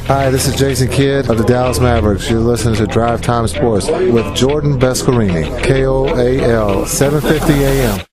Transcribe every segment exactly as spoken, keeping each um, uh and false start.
Hi, this is Jason Kidd of the Dallas Mavericks. You're listening to Drive Time Sports with Jordan Bescarini, K O A L, seven fifty A M.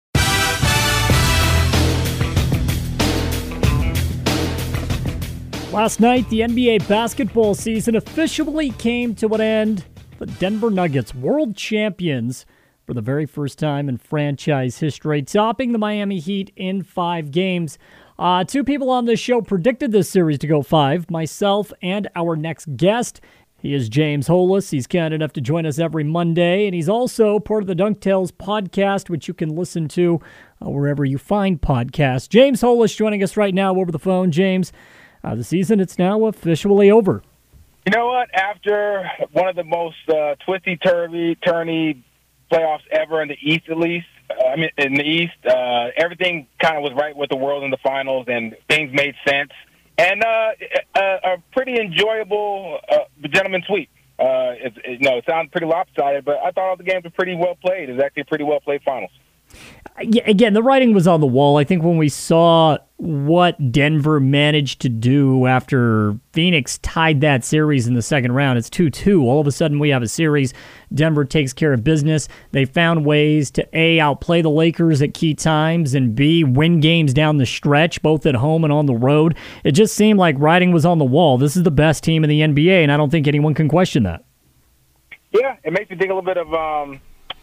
Last night, the N B A basketball season officially came to an end. The Denver Nuggets, world champions for the very first time in franchise history, topping the Miami Heat in five games. Uh, two people on this show predicted this series to go five, myself and our next guest. He is James Holas. He's kind enough to join us every Monday, and he's also part of the Dunk Tales podcast, which you can listen to uh, wherever you find podcasts. James Holas joining us right now over the phone. James, uh, the season, it's now officially over. You know what? After one of the most uh, twisty-turvy, turny playoffs ever in the East, at least, uh, I mean, in the East, uh, everything kind of was right with the world in the finals, and things made sense. And uh, a, a pretty enjoyable uh, gentleman's sweep. Uh, it, it, you know, it sounds pretty lopsided, but I thought all the games were pretty well played. It was actually a pretty well played finals. Yeah, again, the writing was on the wall. I think when we saw what Denver managed to do after Phoenix tied that series in the second round, it's two two. All of a sudden we have a series. Denver takes care of business. They found ways to A, outplay the Lakers at key times, and B, win games down the stretch, both at home and on the road. It just seemed like writing was on the wall. This is the best team in the N B A, and I don't think anyone can question that. Yeah, it makes me think a little bit of um,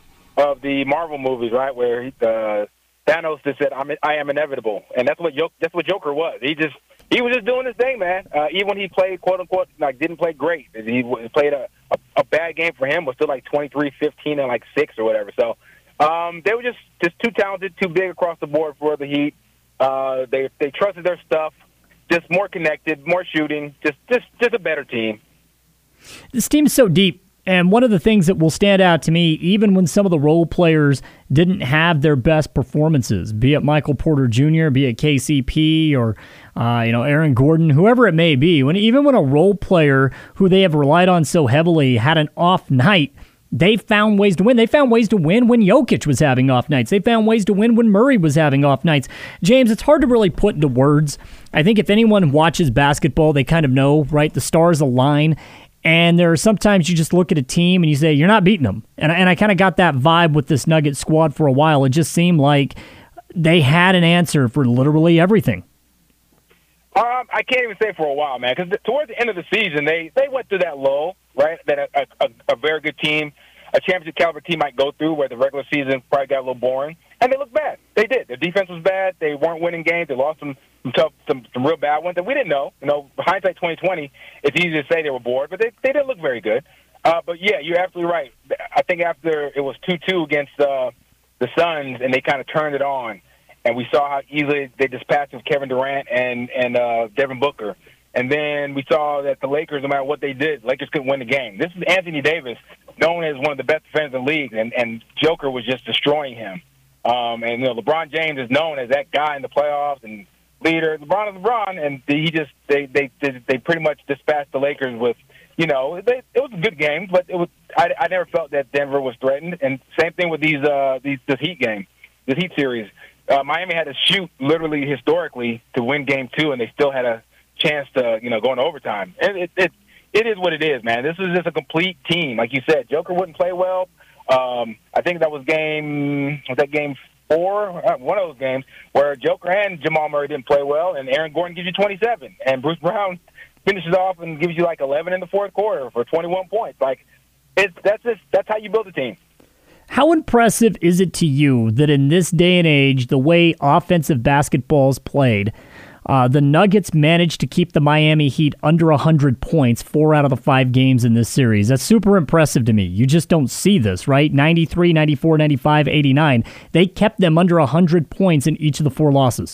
of the Marvel movies, right, where uh, Thanos just said, I'm, I am inevitable. And that's what Joker, that's what Joker was. He just he was just doing his thing, man. Uh, even when he played, quote-unquote, like didn't play great. He played a, a, a bad game for him, was still like twenty-three, fifteen, and like six or whatever. So um, they were just, just too talented, too big across the board for the Heat. Uh, they they trusted their stuff, just more connected, more shooting, just just just a better team. This team's so deep. And one of the things that will stand out to me, even when some of the role players didn't have their best performances, be it Michael Porter Junior, be it K C P, or uh, you know Aaron Gordon, whoever it may be, when even when a role player who they have relied on so heavily had an off night, they found ways to win. They found ways to win when Jokic was having off nights. They found ways to win when Murray was having off nights. James, it's hard to really put into words. I think if anyone watches basketball, they kind of know, right? The stars align. And there are sometimes you just look at a team and you say, you're not beating them. And, and I kind of got that vibe with this Nugget squad for a while. It just seemed like they had an answer for literally everything. Um, I can't even say for a while, man, because towards the end of the season, they, they went through that lull, right, that a, a, a very good team, a championship caliber team might go through where the regular season probably got a little boring. And they looked bad. They did. Their defense was bad. They weren't winning games. They lost some some tough, some, some real bad ones that we didn't know. You know, hindsight twenty twenty, it's easy to say they were bored, but they, they didn't look very good. Uh, but, yeah, you're absolutely right. I think after it was two two against uh, the Suns and they kind of turned it on, and we saw how easily they dispatched of Kevin Durant and, and uh, Devin Booker. And then we saw that the Lakers, no matter what they did, Lakers couldn't win the game. This is Anthony Davis, known as one of the best defenders in the league, and, and Joker was just destroying him. Um, and, you know, LeBron James is known as that guy in the playoffs and leader. LeBron is LeBron, and he just they they they pretty much dispatched the Lakers with, you know, they, it was a good game, but it was I, I never felt that Denver was threatened. And same thing with these uh these this Heat game, this Heat series. Uh, Miami had to shoot literally historically to win game two, and they still had a chance to, you know, go into overtime. And it it it is what it is, man. This is just a complete team, like you said. Joker wouldn't play well. Um, I think that was game was that game four, one of those games where Joker and Jamal Murray didn't play well, and Aaron Gordon gives you twenty-seven, and Bruce Brown finishes off and gives you like eleven in the fourth quarter for twenty-one points. Like, it's that's just that's how you build a team. How impressive is it to you that in this day and age, the way offensive basketball is played, Uh, the Nuggets managed to keep the Miami Heat under one hundred points four out of the five games in this series? That's super impressive to me. You just don't see this, right? ninety-three, ninety-four, ninety-five, eighty-nine. They kept them under one hundred points in each of the four losses.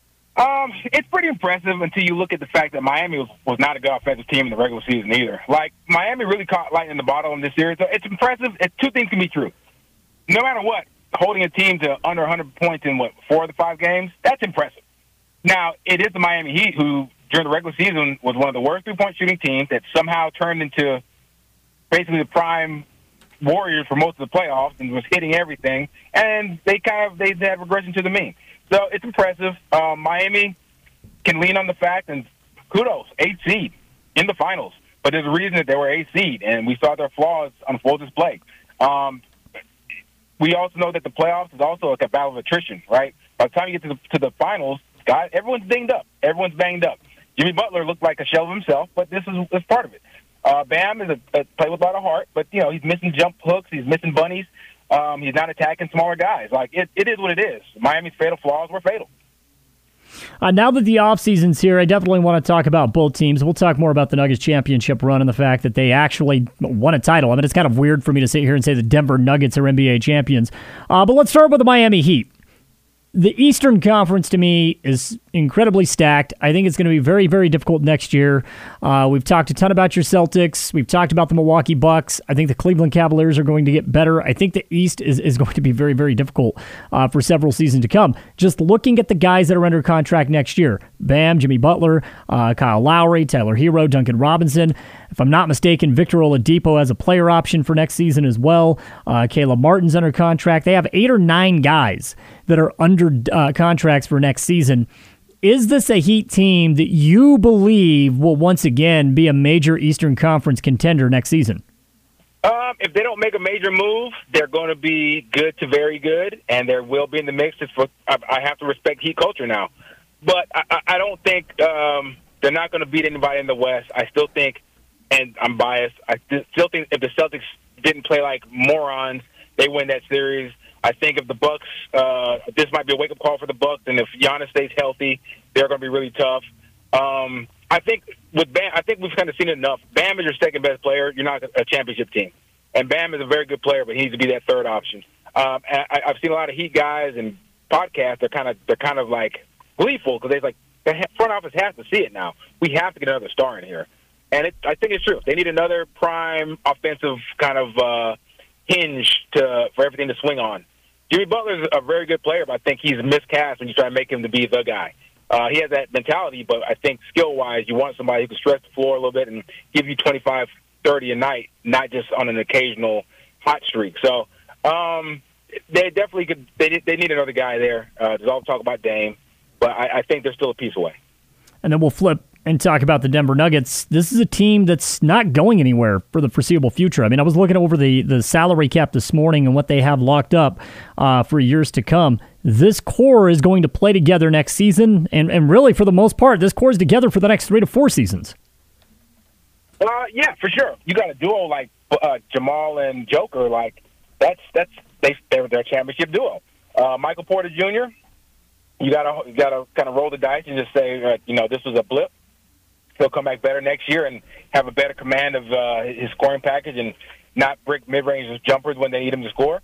Um, it's pretty impressive until you look at the fact that Miami was, was not a good offensive team in the regular season either. Like, Miami really caught lightning in the bottle in this series. So it's impressive. It, two things can be true. No matter what, holding a team to under one hundred points in, what, four of the five games, that's impressive. Now, it is the Miami Heat who, during the regular season, was one of the worst three-point shooting teams that somehow turned into basically the prime Warriors for most of the playoffs and was hitting everything. And they kind of they had regression to the mean. So it's impressive. Um, Miami can lean on the fact, and kudos, eight seed. in the finals. But there's a reason that they were a seed, and we saw their flaws on full display. Um, we also know that the playoffs is also like a battle of attrition, right? By the time you get to the, to the finals, God, everyone's dinged up. Everyone's banged up. Jimmy Butler looked like a shell of himself, but this is, is part of it. Uh, Bam is a, a play with a lot of heart, but, you know, he's missing jump hooks. He's missing bunnies. Um, he's not attacking smaller guys. Like, it, it is what it is. Miami's fatal flaws were fatal. Uh, now that the offseason's here, I definitely want to talk about both teams. We'll talk more about the Nuggets championship run and the fact that they actually won a title. I mean, it's kind of weird for me to sit here and say the Denver Nuggets are N B A champions. Uh, but let's start with the Miami Heat. The Eastern Conference, to me, is incredibly stacked. I think it's going to be very, very difficult next year. Uh, we've talked a ton about your Celtics. We've talked about the Milwaukee Bucks. I think the Cleveland Cavaliers are going to get better. I think the East is, is going to be very, very difficult uh, for several seasons to come. Just looking at the guys that are under contract next year, Bam, Jimmy Butler, uh, Kyle Lowry, Tyler Hero, Duncan Robinson. If I'm not mistaken, Victor Oladipo has a player option for next season as well. Uh, Caleb Martin's under contract. They have eight or nine guys that are under uh, contracts for next season. Is this a Heat team that you believe will once again be a major Eastern Conference contender next season? Um, if they don't make a major move, they're going to be good to very good, and there will be in the mix. For, I, I have to respect Heat culture now. But I, I don't think um, they're not going to beat anybody in the West. I still think, and I'm biased, I still think if the Celtics didn't play like morons, they win that series. I think if the Bucks, uh, this might be a wake-up call for the Bucks, and if Giannis stays healthy, they're going to be really tough. Um, I think with Bam, I think we've kind of seen it enough. Bam is your second-best player. You're not a championship team. And Bam is a very good player, but he needs to be that third option. Um, and I, I've seen a lot of Heat guys and podcasts. They're kind of they're kind of like gleeful because they're like the front office has to see it now. We have to get another star in here, and it, I think it's true. They need another prime offensive kind of uh, hinge to for everything to swing on. Jimmy Butler's a very good player, but I think he's miscast when you try to make him to be the guy. Uh, he has that mentality, but I think skill-wise, you want somebody who can stretch the floor a little bit and give you twenty-five, thirty a night, not just on an occasional hot streak. So um, they definitely could. They they need another guy there. Uh, there's all talk about Dame, but I, I think they're still a piece away. And then we'll flip and talk about the Denver Nuggets. This is a team that's not going anywhere for the foreseeable future. I mean, I was looking over the, the salary cap this morning and what they have locked up uh, for years to come. This core is going to play together next season, and, and really, for the most part, this core is together for the next three to four seasons. Uh, yeah, for sure. You got a duo like uh, Jamal and Joker. Like that's that's they they're their championship duo. Uh, Michael Porter Junior You gotta you gotta kind of roll the dice and just say, uh, you know, this was a blip. He'll come back better next year and have a better command of uh, his scoring package and not brick mid-range jumpers when they need him to score.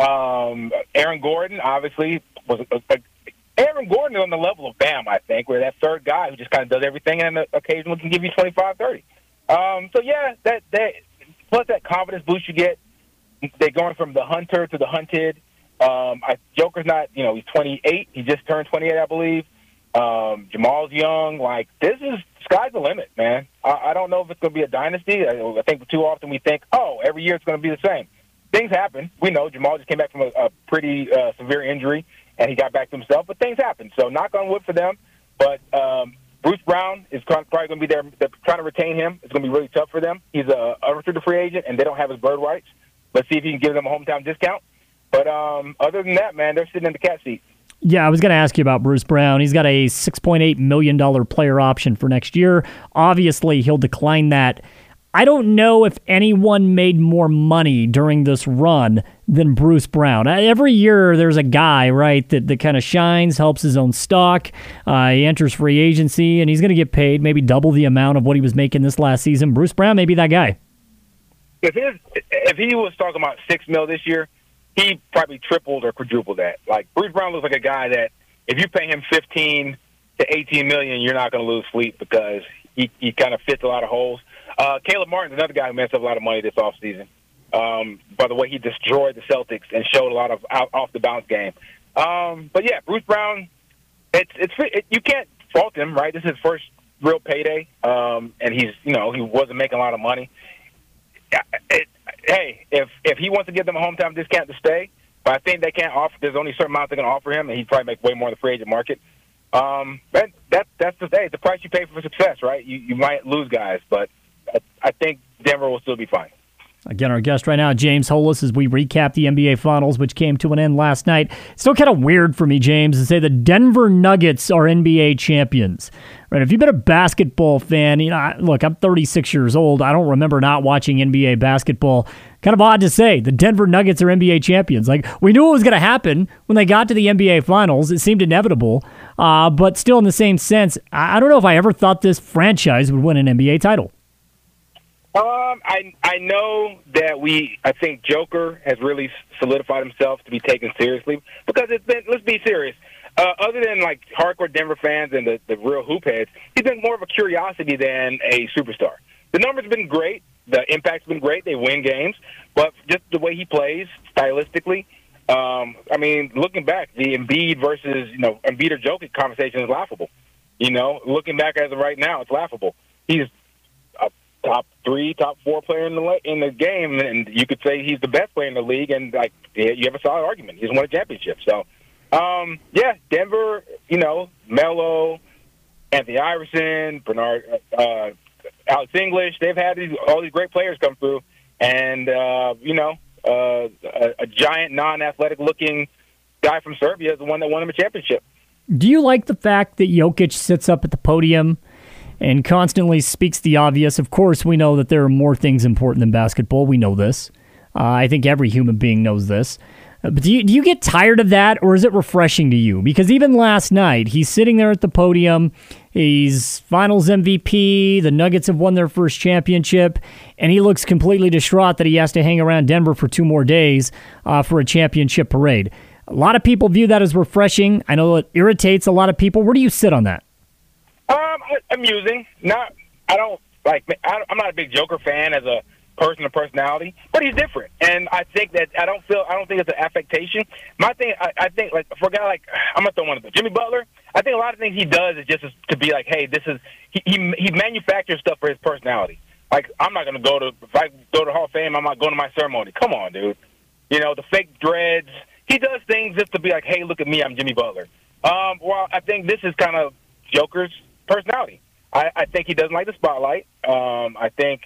Um, Aaron Gordon, obviously, was a, a, Aaron Gordon is on the level of Bam, I think, where that third guy who just kind of does everything and occasionally can give you twenty-five, thirty. Um, so, yeah, that, that plus that confidence boost you get, they're going from the hunter to the hunted. Um, I, Joker's not, you know, he's twenty-eight. He just turned twenty-eight, I believe. Um, Jamal's young. Like, this is sky's the limit, man. I, I don't know if it's going to be a dynasty. I, I think too often we think, oh, every year it's going to be the same. Things happen. We know Jamal just came back from a, a pretty uh, severe injury, and he got back to himself. But things happen. So knock on wood for them. But um, Bruce Brown is probably going to be there. They're trying to retain him. It's going to be really tough for them. He's a unrestricted free agent, and they don't have his bird rights. Let's see if he can give them a hometown discount. But um, other than that, man, they're sitting in the cat seat. Yeah, I was going to ask you about Bruce Brown. He's got a six point eight million dollars player option for next year. Obviously, he'll decline that. I don't know if anyone made more money during this run than Bruce Brown. Every year there's a guy, right, that, that kind of shines, helps his own stock. Uh, he enters free agency, and he's going to get paid maybe double the amount of what he was making this last season. Bruce Brown may be that guy. If, his, if he was talking about six mil this year, he probably tripled or quadrupled that. Like, Bruce Brown looks like a guy that if you pay him fifteen to eighteen million, you're not going to lose sleep because he, he kind of fits a lot of holes. Uh, Caleb Martin's another guy who messed up a lot of money this offseason. Um, by the way, he destroyed the Celtics and showed a lot of out, off the bounce game. Um, but yeah, Bruce Brown, it's it's it, you can't fault him, right? This is his first real payday, um, and he's you know he wasn't making a lot of money. It, hey, if if he wants to give them a hometown discount to stay, but I think they can't offer. There's only a certain amount they can offer him, and he'd probably make way more in the free agent market. Um, that, that that's the hey, the price you pay for success, right? You you might lose guys, but I, I think Denver will still be fine. Again, our guest right now, James Holas, as we recap the N B A Finals, which came to an end last night. It's still kind of weird for me, James, to say the Denver Nuggets are N B A champions. Right? If you've been a basketball fan, you know, I, look, I'm thirty-six years old. I don't remember not watching N B A basketball. Kind of odd to say the Denver Nuggets are N B A champions. Like, we knew it was going to happen when they got to the N B A Finals. It seemed inevitable. Uh, but still, in the same sense, I, I don't know if I ever thought this franchise would win an N B A title. Um, I I know that we I think Joker has really solidified himself to be taken seriously because it's been, let's be serious. Uh, other than like hardcore Denver fans and the, the real hoop heads, he's been more of a curiosity than a superstar. The numbers have been great, the impact's been great. They win games, but just the way he plays stylistically. Um, I mean, looking back, the Embiid versus you know Embiid or Jokic conversation is laughable. You know, looking back as of right now, it's laughable. He's top three, top four player in the in the game, and you could say he's the best player in the league. And like, you have a solid argument. He's won a championship. So, um, yeah, Denver. You know, Melo, Anthony Iverson, Bernard, uh, Alex English. They've had these, all these great players come through, and uh, you know, uh, a, a giant, non-athletic looking guy from Serbia is the one that won him a championship. Do you like the fact that Jokic sits up at the podium and constantly speaks the obvious? Of course, we know that there are more things important than basketball. We know this. Uh, I think every human being knows this. Uh, but do you, do you get tired of that, or is it refreshing to you? Because even last night, he's sitting there at the podium. He's Finals M V P. The Nuggets have won their first championship, and he looks completely distraught that he has to hang around Denver for two more days uh, for a championship parade. A lot of people view that as refreshing. I know it irritates a lot of people. Where do you sit on that? Um, amusing. Not, I don't like. I, I'm not a big Joker fan as a person or personality, but he's different, and I think that I don't feel. I don't think it's an affectation. My thing, I, I think, like for a guy like I'm gonna throw one of them, Jimmy Butler. I think a lot of things he does is just to be like, hey, this is he he, he manufactures stuff for his personality. Like, I'm not gonna go to if I go to Hall of Fame, I'm not going to my ceremony. Come on, dude. You know, the fake dreads. He does things just to be like, hey, look at me, I'm Jimmy Butler. Um, well, I think this is kind of Joker's personality. I, I think he doesn't like the spotlight. Um, I think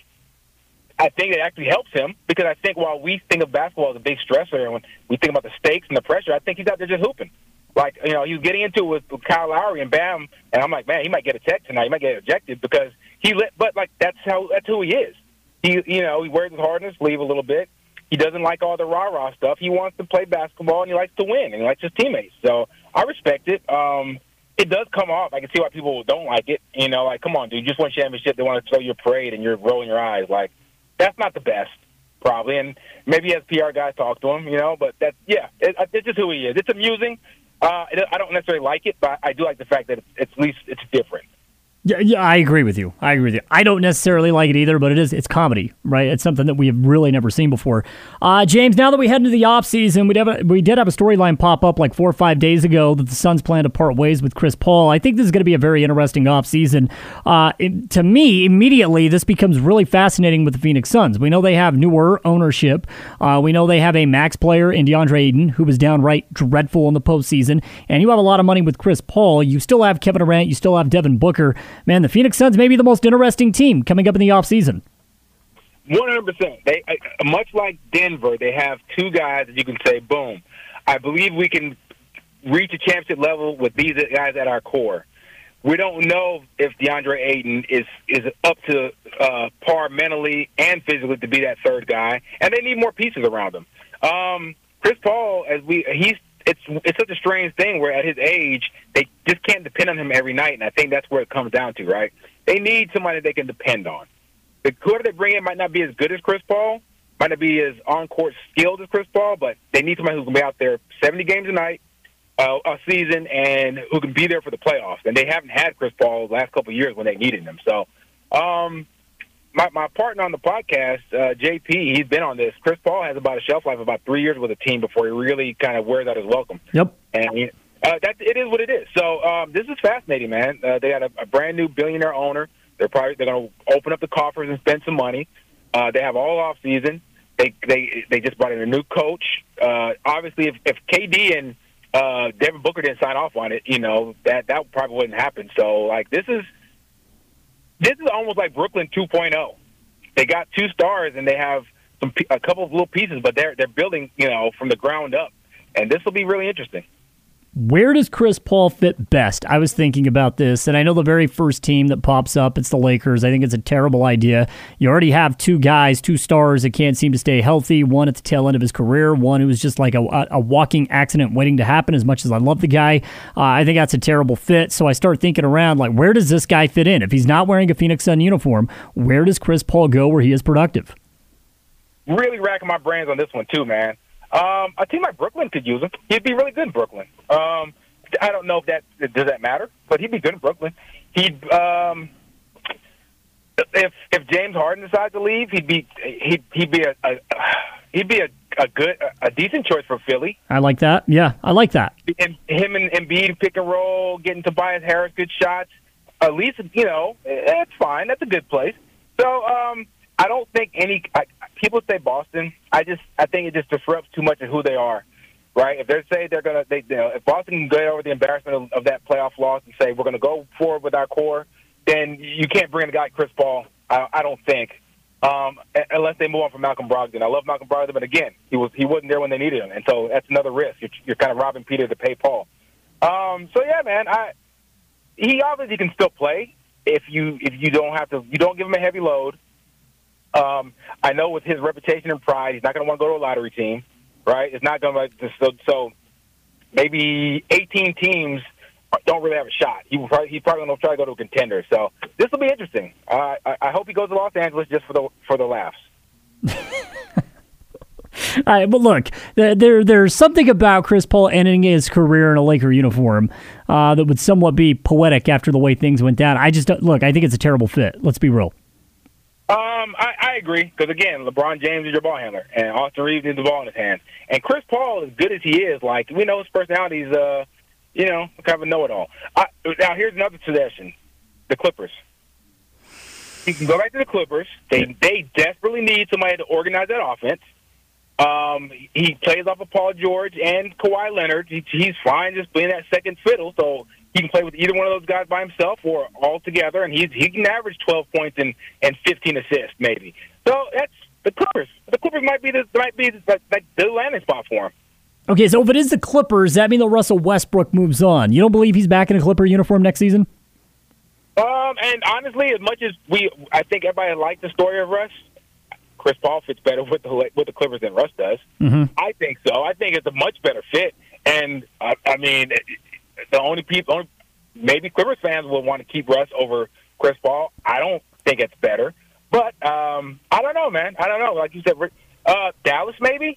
I think it actually helps him because I think while we think of basketball as a big stressor and when we think about the stakes and the pressure, I think he's out there just hooping. Like, you know, he was getting into it with, with Kyle Lowry and Bam, and I'm like, man, he might get a check tonight. He might get ejected because he lit. But like, that's how that's who he is. He, you know, he wears his heart on his sleeve a little bit. He doesn't like all the rah-rah stuff. He wants to play basketball, and he likes to win, and he likes his teammates. So I respect it. Um, it does come off. I can see why people don't like it. You know, like, come on, dude, you just won a championship. They want to throw your parade, and you're rolling your eyes. Like, that's not the best, probably. And maybe he has P R guys talk to him, you know. But, that's, yeah, it, it's just who he is. It's amusing. Uh, it, I don't necessarily like it, but I do like the fact that it's, it's at least it's different. Yeah, yeah, I agree with you. I agree with you. I don't necessarily like it either, but it is it's comedy, right? It's something that we have really never seen before. Uh, James, now that we head into the offseason, we, have a, we did have a storyline pop up like four or five days ago that the Suns plan to part ways with Chris Paul. I think this is going to be a very interesting offseason. Uh, it, to me, immediately, this becomes really fascinating with the Phoenix Suns. We know they have newer ownership. Uh, we know they have a max player in DeAndre Ayton, who was downright dreadful in the postseason. And you have a lot of money with Chris Paul. You still have Kevin Durant. You still have Devin Booker. Man, the Phoenix Suns may be the most interesting team coming up in the offseason. one hundred percent. They, much like Denver, they have two guys that you can say, boom, I believe we can reach a championship level with these guys at our core. We don't know if DeAndre Ayton is, is up to uh, par mentally and physically to be that third guy, and they need more pieces around him. Um, Chris Paul, as we he's It's it's such a strange thing where at his age, they just can't depend on him every night, and I think that's where it comes down to, right? They need somebody they can depend on. The whoever they bring in might not be as good as Chris Paul, might not be as on-court skilled as Chris Paul, but they need somebody who can be out there seventy games a night, uh, a season, and who can be there for the playoffs. And they haven't had Chris Paul the last couple of years when they needed him. So um, my, my partner on the podcast, uh, J P, he's been on this. Chris Paul has about a shelf life of about three years with a team before he really kind of wears out his welcome. Yep. And he, uh, that it is what it is. So um, this is fascinating, man. Uh, they got a, a brand new billionaire owner. They're probably they're going to open up the coffers and spend some money. Uh, they have all off season. They they they just brought in a new coach. Uh, obviously, if, if K D and uh, Devin Booker didn't sign off on it, you know, that that probably wouldn't happen. So, like, this is this is almost like Brooklyn two point oh. They got two stars and they have some a couple of little pieces, but they're they're building, you know, from the ground up, and this will be really interesting. Where does Chris Paul fit best? I was thinking about this, and I know the very first team that pops up, it's the Lakers. I think it's a terrible idea. You already have two guys, two stars that can't seem to stay healthy, one at the tail end of his career, one who was just like a, a walking accident waiting to happen, as much as I love the guy. Uh, I think that's a terrible fit, so I start thinking around, like, where does this guy fit in? If he's not wearing a Phoenix Sun uniform, where does Chris Paul go where he is productive? Really racking my brains on this one, too, man. Um, a team like Brooklyn could use him. He'd be really good in Brooklyn. Um, I don't know if that does that matter, but he'd be good in Brooklyn. He'd um, if if James Harden decides to leave, he'd be he'd he'd be a, a he'd be a, a good a decent choice for Philly. I like that. Yeah, I like that. And him and Embiid pick and roll, getting Tobias Harris good shots. At least, you know, that's fine. That's a good place. So um, I don't think any I, people say Boston. I just I think it just disrupts too much of who they are, right? If they say they're gonna, they you know, if Boston can get over the embarrassment of, of that playoff loss and say we're gonna go forward with our core, then you can't bring a guy like Chris Paul. I, I don't think, um, unless they move on from Malcolm Brogdon. I love Malcolm Brogdon, but again, he was he wasn't there when they needed him, and so that's another risk. You're, you're kind of robbing Peter to pay Paul. Um, so yeah, man, I he obviously can still play if you if you don't have to you don't give him a heavy load. Um, I know with his reputation and pride, he's not going to want to go to a lottery team, right? It's not going to so, so maybe eighteen teams don't really have a shot. He will probably, he's probably going to try to go to a contender. So this will be interesting. Uh, I, I hope he goes to Los Angeles just for the for the laughs. All right, but look, there there's something about Chris Paul ending his career in a Laker uniform uh, that would somewhat be poetic after the way things went down. I just don't, look, I think it's a terrible fit. Let's be real. Um, I, I agree, because, again, LeBron James is your ball handler, and Austin Reeves needs the ball in his hands. And Chris Paul, as good as he is, like, we know his personality is, uh, you know, kind of a know-it-all. I, now, here's another suggestion, the Clippers. You can go back to the Clippers. They they desperately need somebody to organize that offense. Um, he plays off of Paul George and Kawhi Leonard. He, he's fine just playing that second fiddle, so he can play with either one of those guys by himself or all together, and he's, he can average twelve points and, and fifteen assists maybe. So that's the Clippers. The Clippers might be the might be the, like the landing spot for him. Okay, so if it is the Clippers, does that mean that Russell Westbrook moves on? You don't believe he's back in a Clipper uniform next season? Um, and honestly, as much as we, I think everybody liked the story of Russ. Chris Paul fits better with the with the Clippers than Russ does. Mm-hmm. I think so. I think it's a much better fit. And I, I mean, the only people, only, maybe Clippers fans will want to keep Russ over Chris Paul. I don't think it's better, but um, I don't know, man. I don't know. Like you said, uh, Dallas maybe,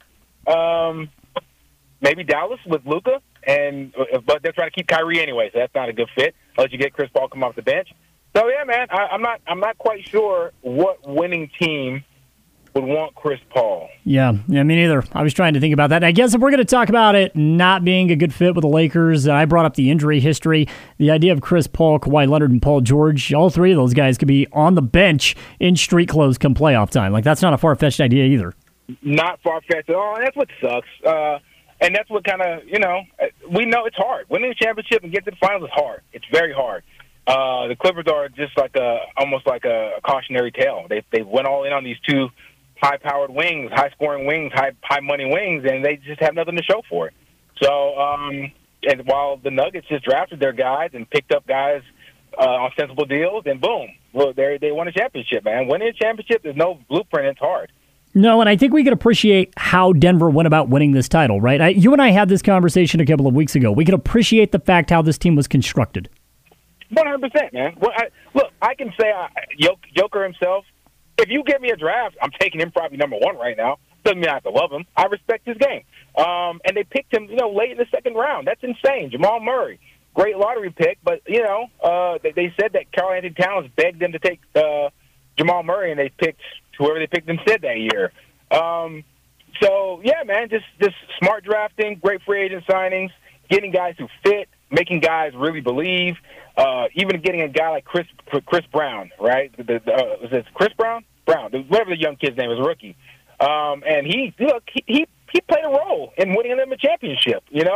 um, maybe Dallas with Luka, and but they're trying to keep Kyrie anyway, so that's not a good fit. Unless you get Chris Paul come off the bench. So yeah, man, I, I'm not I'm not quite sure what winning team would want Chris Paul. Yeah, yeah, me neither. I was trying to think about that. I guess if we're going to talk about it not being a good fit with the Lakers, uh, I brought up the injury history. The idea of Chris Paul, Kawhi Leonard, and Paul George, all three of those guys could be on the bench in street clothes come playoff time. Like, that's not a far-fetched idea either. Not far-fetched at all, and that's what sucks. Uh, and that's what kind of, you know, we know it's hard. Winning a championship and getting to the finals is hard. It's very hard. Uh, the Clippers are just like a, almost like a, a cautionary tale. They they went all in on these two high-powered wings, high-scoring wings, high high-money wings, and they just have nothing to show for it. So, um, and while the Nuggets just drafted their guys and picked up guys uh, on sensible deals, and boom, well, they they won a championship, man. Winning a championship, there's no blueprint. It's hard. No, and I think we can appreciate how Denver went about winning this title, right? I, you and I had this conversation a couple of weeks ago. We can appreciate the fact how this team was constructed. one hundred percent, man. Well, I, look, I can say uh, Joker himself, if you give me a draft, I'm taking him probably number one right now. Doesn't mean I have to love him. I respect his game. Um, and they picked him, you know, late in the second round. That's insane. Jamal Murray, great lottery pick. But, you know, uh, they, they said that Karl Anthony Towns begged them to take uh, Jamal Murray, and they picked whoever they picked instead that year. Um, so, yeah, man, just, just smart drafting, great free agent signings, getting guys who fit, making guys really believe, uh, even getting a guy like Chris Chris Brown, right? The, the, uh, was it Chris Brown? Brown, whatever the young kid's name is, rookie. Um, and he, look, he, he he played a role in winning them a championship, you know?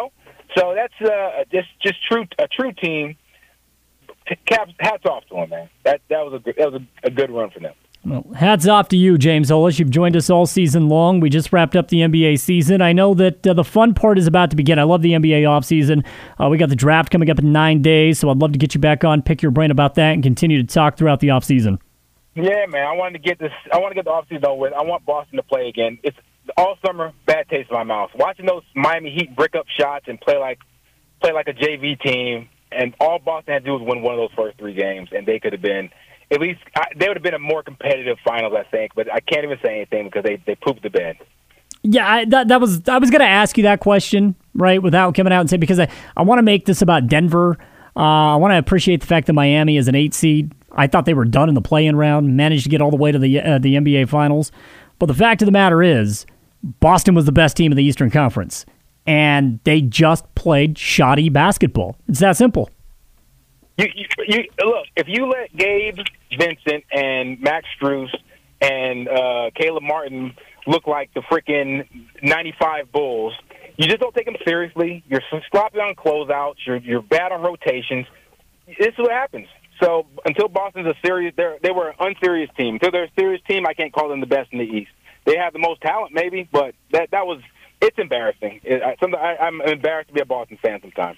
So that's uh, just just true a true team. Caps, hats off to them, man. That that was a good, that was a, a good run for them. Well, hats off to you, James Holas. You've joined us all season long. We just wrapped up the N B A season. I know that uh, the fun part is about to begin. I love the N B A offseason. Uh, we got the draft coming up in nine days, so I'd love to get you back on, pick your brain about that, and continue to talk throughout the offseason. Yeah, man. I wanted to get this. I want to get the offseason over with. I want Boston to play again. It's all summer, bad taste in my mouth. Watching those Miami Heat brick up shots and play like play like a J V team, and all Boston had to do was win one of those first three games, and they could have been. At least I, they would have been a more competitive finals, I think. But I can't even say anything because they, they pooped the bed. Yeah, I, that that was I was going to ask you that question, right, without coming out and saying, because I, I want to make this about Denver. Uh, I want to appreciate the fact that Miami is an eight seed. I thought they were done in the play-in round, managed to get all the way to the uh, the N B A Finals. But the fact of the matter is, Boston was the best team in the Eastern Conference, and they just played shoddy basketball. It's that simple. You, you, you look, if you let Gabe Vincent and Max Strus and uh, Caleb Martin look like the freaking ninety-five Bulls, you just don't take them seriously. You're sloppy on closeouts. You're you're bad on rotations. This is what happens. So until Boston's a serious, they they were an unserious team. Until they're a serious team, I can't call them the best in the East. They have the most talent, maybe, but that that was it's embarrassing. It, I, I, I'm embarrassed to be a Boston fan sometimes.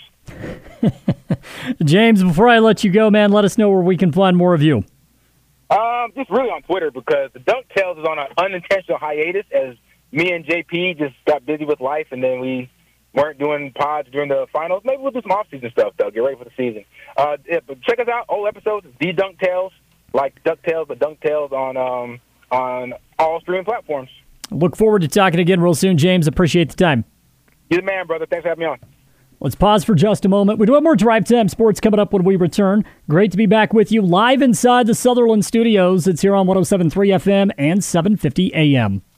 James, before I let you go, man, let us know where we can find more of you. Um, just really on Twitter, because the Dunk Tales is on an unintentional hiatus as me and J P just got busy with life, and then we weren't doing pods during the finals. Maybe we'll do some off-season stuff, though. Get ready for the season. Uh, yeah, but check us out. Old episodes, The Dunk Tales, like DuckTales, but Dunk Tales on um, on all streaming platforms. Look forward to talking again real soon, James. Appreciate the time. You're the man, brother. Thanks for having me on. Let's pause for just a moment. We do have more Drive Time Sports coming up when we return. Great to be back with you live inside the Sutherland Studios. It's here on one oh seven point three F M and seven fifty A M.